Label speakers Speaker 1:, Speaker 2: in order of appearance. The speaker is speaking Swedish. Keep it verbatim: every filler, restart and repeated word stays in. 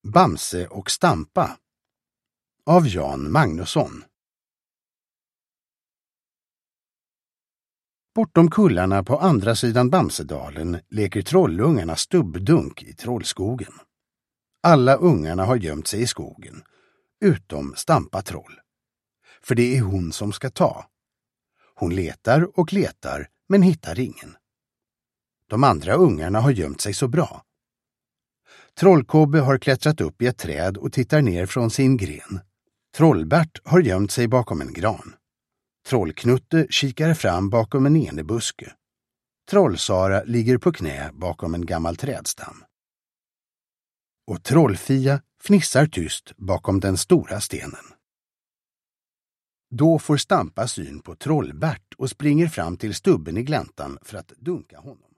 Speaker 1: Bamse och Stampa av Jan Magnusson. Bortom kullarna på andra sidan Bamsedalen leker trollungarna stubbdunk i trollskogen. Alla ungarna har gömt sig i skogen, utom Stampa troll. För det är hon som ska ta. Hon letar och letar, men hittar ingen. De andra ungarna har gömt sig så bra. Trollkobbe har klättrat upp i ett träd och tittar ner från sin gren. Trollbert har gömt sig bakom en gran. Trollknutte kikar fram bakom en enebuske. Trollsara ligger på knä bakom en gammal trädstam. Och Trollfia fnissar tyst bakom den stora stenen. Då får Stampa syn på Trollbert och springer fram till stubben i gläntan för att dunka honom.